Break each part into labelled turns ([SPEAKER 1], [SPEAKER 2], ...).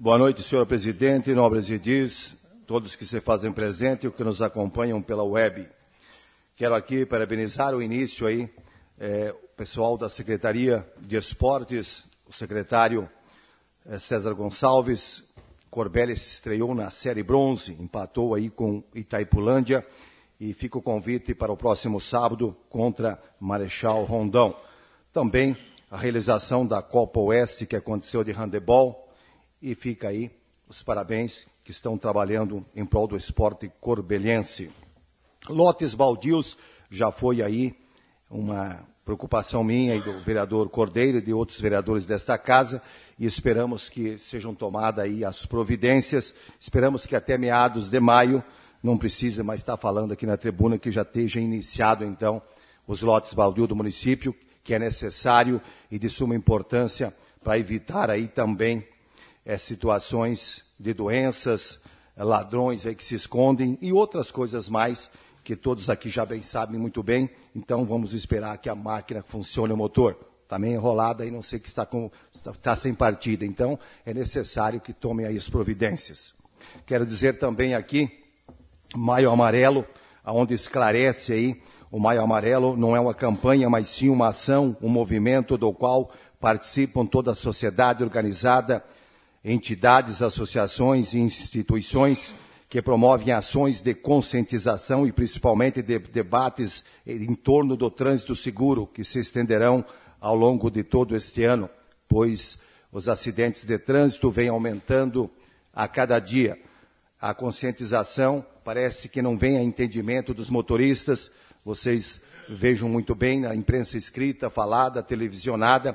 [SPEAKER 1] Boa noite, senhor presidente, nobres edis, todos que se fazem presente e os que nos acompanham pela web. Quero aqui parabenizar o início aí, o pessoal da Secretaria de Esportes, o secretário César Gonçalves. Corbélia se estreou na Série Bronze, empatou aí com Itaipulândia e fica o convite para o próximo sábado contra Marechal Rondão. Também a realização da Copa Oeste, que aconteceu de handebol, e fica aí os parabéns que estão trabalhando em prol do esporte corbeliense. Lotes baldios já foi aí uma preocupação minha e do vereador Cordeiro e de outros vereadores desta casa, e esperamos que sejam tomadas aí as providências, esperamos que até meados de maio não precise mais estar falando aqui na tribuna, que já esteja iniciado então os lotes baldios do município, que é necessário e de suma importância para evitar aí também situações de doenças, ladrões aí que se escondem e outras coisas mais que todos aqui já bem sabem muito bem. Então vamos esperar que a máquina funcione, o motor. Está meio enrolada e não sei que está sem partida. Então é necessário que tomem aí as providências. Quero dizer também aqui, Maio Amarelo, onde esclarece aí, o Maio Amarelo não é uma campanha, mas sim uma ação, um movimento do qual participam toda a sociedade organizada, entidades, associações e instituições que promovem ações de conscientização e principalmente de debates em torno do trânsito seguro, que se estenderão ao longo de todo este ano, pois os acidentes de trânsito vêm aumentando a cada dia. A conscientização parece que não vem a entendimento dos motoristas. Vocês vejam muito bem na imprensa escrita, falada, televisionada,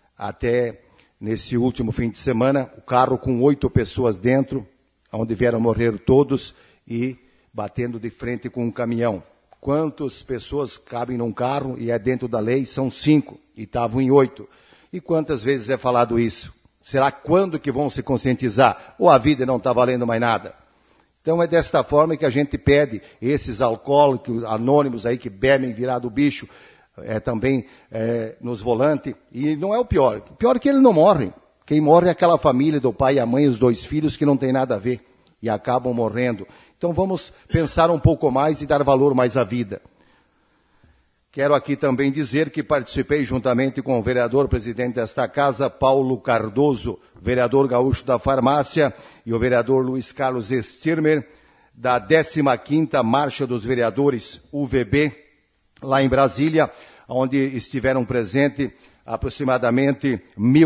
[SPEAKER 1] até nesse último fim de semana, o carro com 8 pessoas dentro, onde vieram morrer todos e batendo de frente com um caminhão. Quantas pessoas cabem num carro e é dentro da lei? São 5 e estavam em 8. E quantas vezes é falado isso? Será quando que vão se conscientizar? Ou a vida não está valendo mais nada? Então é desta forma que a gente pede esses alcoólicos anônimos aí que bebem virado bicho, também nos volantes, e não é o pior. O pior é que ele não morre. Quem morre é aquela família do pai e a mãe, os 2 filhos, que não tem nada a ver e acabam morrendo. Então vamos pensar um pouco mais e dar valor mais à vida. Quero aqui também dizer que participei juntamente com o vereador presidente desta casa, Paulo Cardoso, vereador gaúcho da farmácia, e o vereador Luiz Carlos Stirmer, da 15ª Marcha dos Vereadores, UVB, lá em Brasília, onde estiveram presentes aproximadamente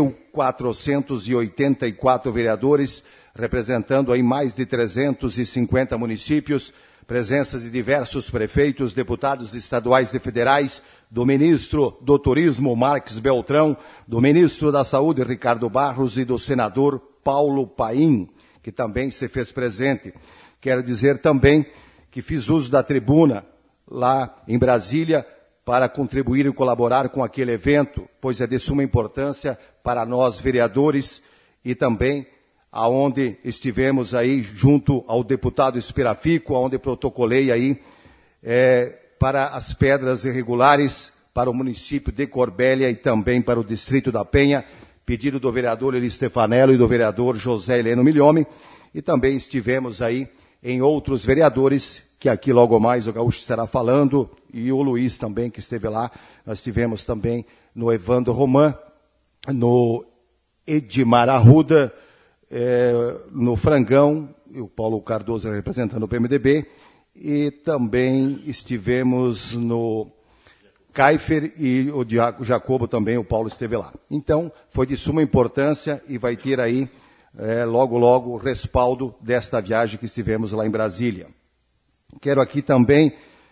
[SPEAKER 1] 1.484 vereadores, representando aí mais de 350 municípios, presença de diversos prefeitos, deputados estaduais e federais, do ministro do Turismo, Marques Beltrão, do ministro da Saúde, Ricardo Barros, e do senador Paulo Paim, que também se fez presente. Quero dizer também que fiz uso da tribuna lá em Brasília para contribuir e colaborar com aquele evento, pois é de suma importância para nós vereadores e também aonde estivemos aí junto ao deputado Espirafico, onde protocolei aí para as pedras irregulares para o município de Corbélia e também para o distrito da Penha, pedido do vereador Eli Stefanello e do vereador José Heleno Milhome, e também estivemos aí em outros vereadores, que aqui logo mais o Gaúcho estará falando, e o Luiz também, que esteve lá. Nós estivemos também no Evandro Roman, no Edmar Arruda, no Frangão, e o Paulo Cardoso representando o PMDB, e também estivemos no Kaifer e o Jacobo também, o Paulo esteve lá. Então, foi de suma importância e vai ter aí, logo, logo, o respaldo desta viagem que estivemos lá em Brasília. Quero aqui também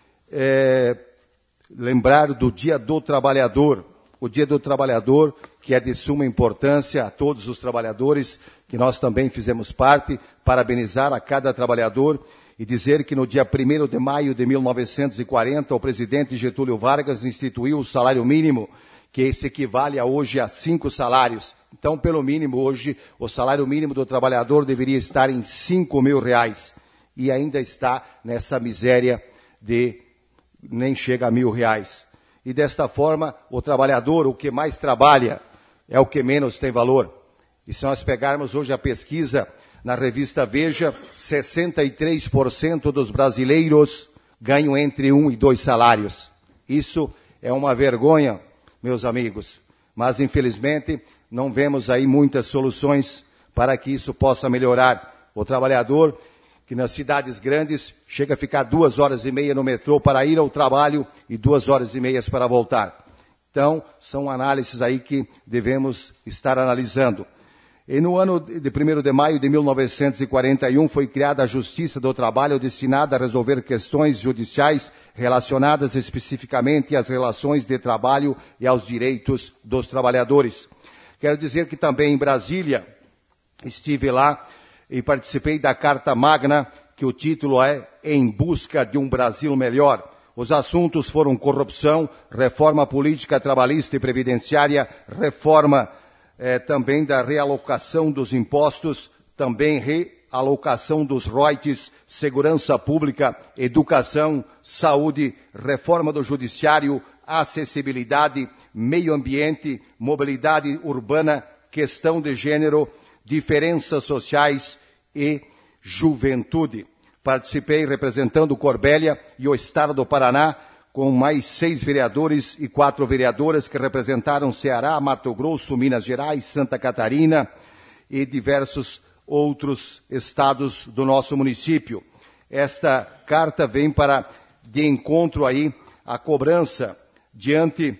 [SPEAKER 1] lembrar do Dia do Trabalhador. O Dia do Trabalhador, que é de suma importância a todos os trabalhadores, que nós também fizemos parte, parabenizar a cada trabalhador e dizer que no dia 1º de maio de 1940, o presidente Getúlio Vargas instituiu o salário mínimo, que se equivale a hoje a 5 salários. Então, pelo mínimo, hoje, o salário mínimo do trabalhador deveria estar em R$5.000. E ainda está nessa miséria de nem chega a R$1.000. E desta forma, o trabalhador, o que mais trabalha, é o que menos tem valor. E se nós pegarmos hoje a pesquisa na revista Veja, 63% dos brasileiros ganham entre 1 e 2 salários. Isso é uma vergonha, meus amigos. Mas, infelizmente, não vemos aí muitas soluções para que isso possa melhorar. O trabalhador que nas cidades grandes chega a ficar 2 horas e meia no metrô para ir ao trabalho e 2 horas e meia para voltar. Então, são análises aí que devemos estar analisando. E no ano de 1º de maio de 1941 foi criada a Justiça do Trabalho destinada a resolver questões judiciais relacionadas especificamente às relações de trabalho e aos direitos dos trabalhadores. Quero dizer que também em Brasília estive lá e participei da Carta Magna, que o título é Em Busca de um Brasil Melhor. Os assuntos foram corrupção, reforma política, trabalhista e previdenciária, reforma também da realocação dos impostos, também realocação dos royalties, segurança pública, educação, saúde, reforma do judiciário, acessibilidade, meio ambiente, mobilidade urbana, questão de gênero, diferenças sociais e juventude. Participei representando Corbélia e o Estado do Paraná, com mais 6 vereadores e 4 vereadoras que representaram Ceará, Mato Grosso, Minas Gerais, Santa Catarina e diversos outros estados do nosso município. Esta carta vem para de encontro aí à cobrança diante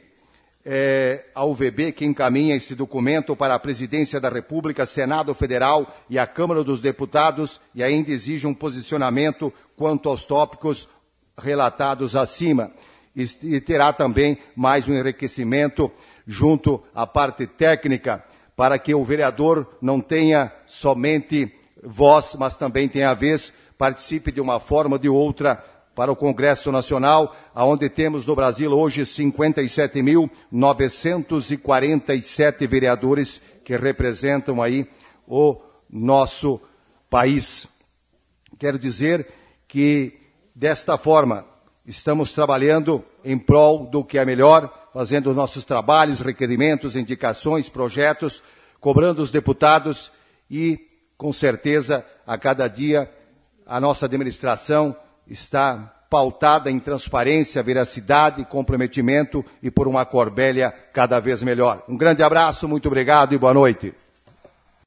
[SPEAKER 1] a UVB, que encaminha esse documento para a Presidência da República, Senado Federal e a Câmara dos Deputados, e ainda exige um posicionamento quanto aos tópicos relatados acima. E terá também mais um enriquecimento junto à parte técnica, para que o vereador não tenha somente voz, mas também tenha vez, participe de uma forma ou de outra para o Congresso Nacional, onde temos no Brasil hoje 57.947 vereadores que representam aí o nosso país. Quero dizer que, desta forma, estamos trabalhando em prol do que é melhor, fazendo nossos trabalhos, requerimentos, indicações, projetos, cobrando os deputados e, com certeza, a cada dia, a nossa administração está pautada em transparência, veracidade, comprometimento e por uma Corbélia cada vez melhor. Um grande abraço, muito obrigado e boa noite.